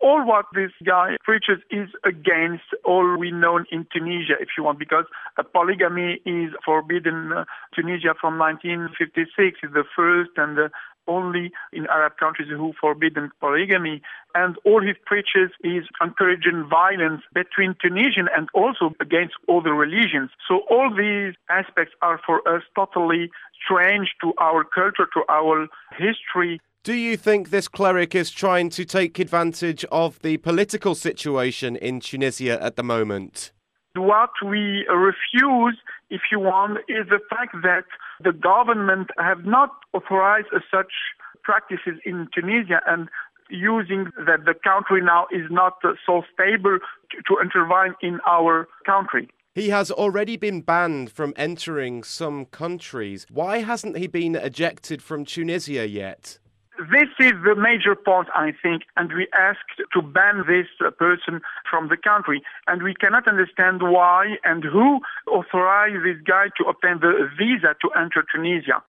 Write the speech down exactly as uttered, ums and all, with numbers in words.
all what this guy preaches is against all we know in Tunisia, if you want, because uh, polygamy is forbidden in uh, Tunisia from nineteen fifty-six. It's the first and the only in Arab countries who forbidden polygamy. And all he preaches is encouraging violence between Tunisian and also against other religions. So all these aspects are for us totally strange to our culture, to our history. Do you think this cleric is trying to take advantage of the political situation in Tunisia at the moment? What we refuse, if you want, is the fact that the government have not authorized such practices in Tunisia, and using that the country now is not so stable to, to intervene in our country. He has already been banned from entering some countries. Why hasn't he been ejected from Tunisia yet? This is the major point, I think, and we asked to ban this person from the country. And we cannot understand why and who authorized this guy to obtain the visa to enter Tunisia.